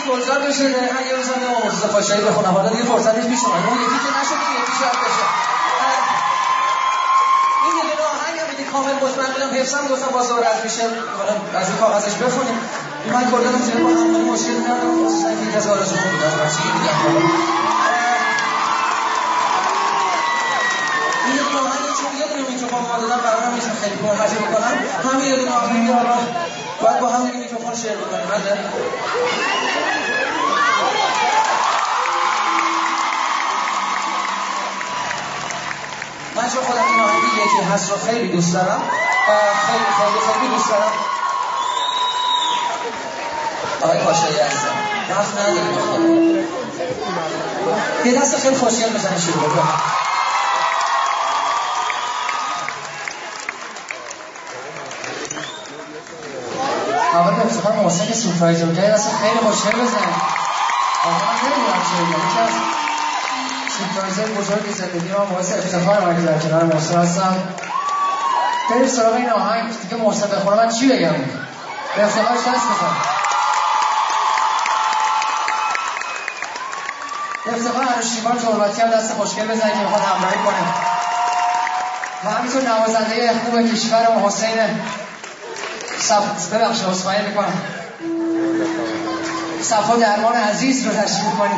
گلزار بشه دقیقا یه روز هم مرتضی پاشایی بخونم. حالا دیگه فرصتش پیش اومد. اون یکی که نشد دیگه یکی شاید بشه. این یه دونه آهنگ هم دیگه کامل مطمئن بودم حفظم گفتم باز دوباره از میشه حالا از این کاغذش بخونیم. من کلا زیر با هم مشکل ندارم، خصوصا که یکی از آرزوهام بود از بچگی دیدم. این یه دونه آهنگ چون یه دونه میکروفون ما دادم قرار نیست خیلی پرحرفی بکنم. همین یه دونه آهنگ حالا باید با همین میکروفون شعر بکنیم. من چون خودم این آهنگی یکی هست رو خیلی دوست دارم، خیلی دوست دارم. آقای پاشایی عزیزم وقت نداریم بخونم، یه دست خیلی خوشگل بزنی شروع بکنم. اول به افتخار محسن که سورپرایزر بود، یه دست خیلی خوشگل بزنی. آقا من نمیدونم چه بگم، یکی از سورپرایزر بزرگی زندگی من باعث افتخار من که در کنار محسن هستم. بریم سراغ این آهنگ دیگه. محسن بخونه من چی بگم؟ به افتخارش دست بزن. به افتخار انوشیروان تربتی هم دست خوشگل بزنی که میخواد همراهی کنه. و همینطور نوازنده خوب کشورم حسین ببخشید عذرخواهی میکنم صفا درمان عزیز رو تشریف کنیم.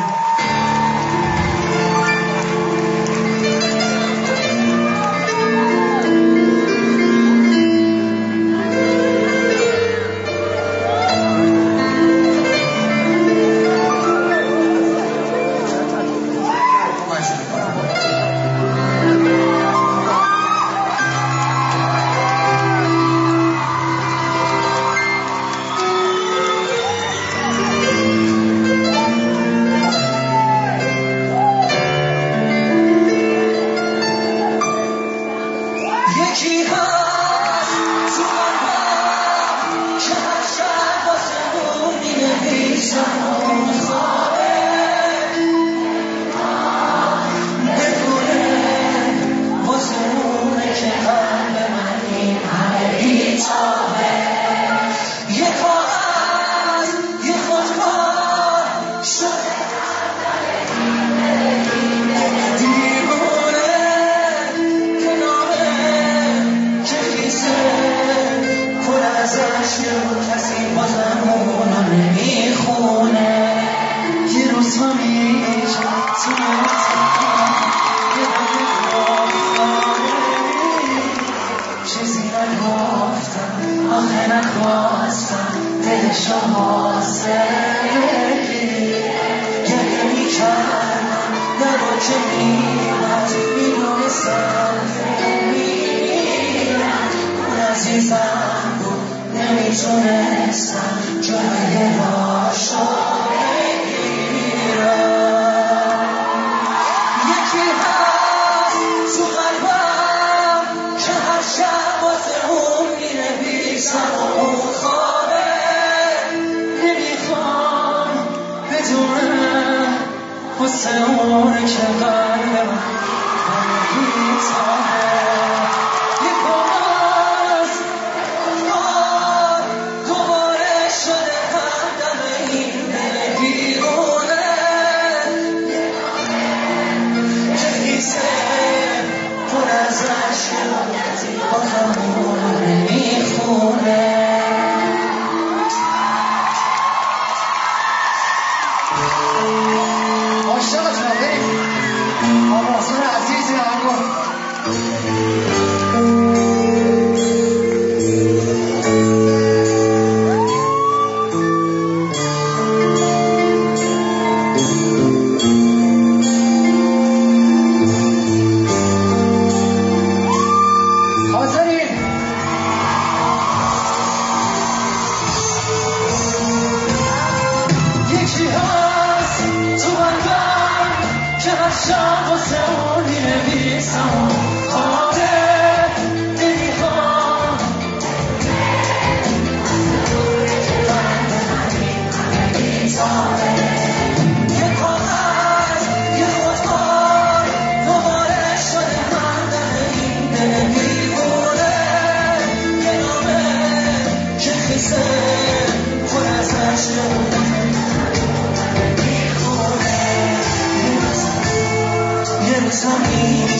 یکی هست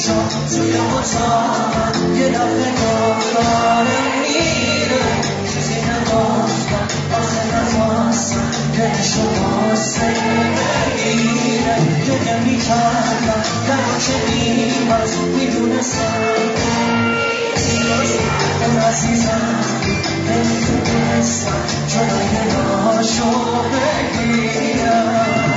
توی اتاق یه دفعه گفتارم میره چیزی نگفتم آخه نخواستم دلشو واسه بگیره گریه میکردم درو که میبست میدونستم اون عزیزم نمیتونستم جلوی ناشو بگیرم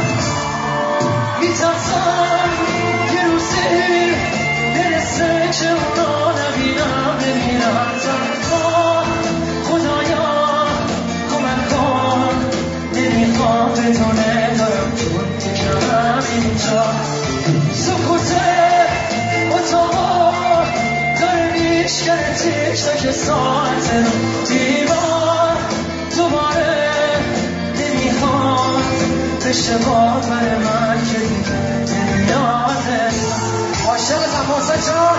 میترسم یه روزی برسه که اونا نبینم بمیرم تنها خدایا کمک کن نمیخوام بدونه دارم جون میکنم اینجا سکوته اتاقا داره میشکنه تیک تک ساعت رو دیوار دوباره نمیخواد بشه باور من که دیگه نمیاده عاشقتم حسین جان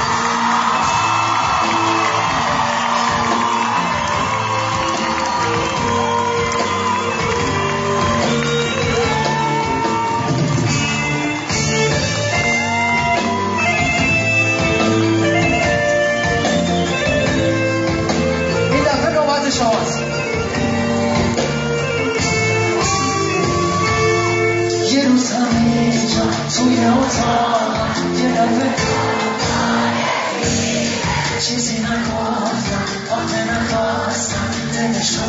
این دفعه نوبت شماست یه روز همینجا توی اتاق یه دفعه چیزی نگفتم آخه نخواستم دلشو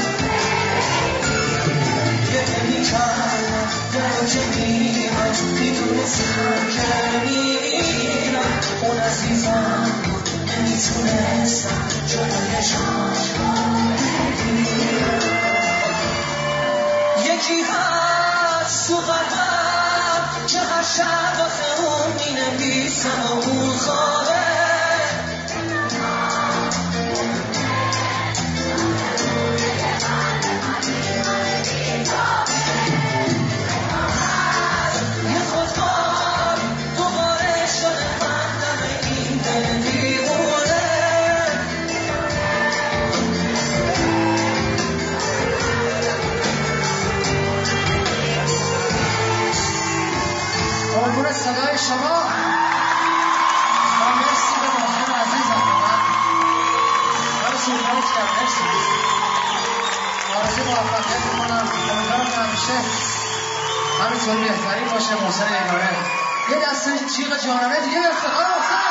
یه نمی کردم درو که میبست میدونستم که میرم اون عزیزم بود نمیتونستم جلوی شاشو بگیرم یکی هست تو قلبم که هر شب واسه اون مینویسم و اون خوابه یه خودکار دوباره شده من دم این دل دیوونه قربون صدای شما و مرسی به ماهر عزیزم من سورپرایز کردم مرسی آرزوی موفقیت میکنم امیدوارم که همیشه همینطوری بهترین باشه محسن یگانه یه دسته جیغ جانانه دیگه افتخار محسن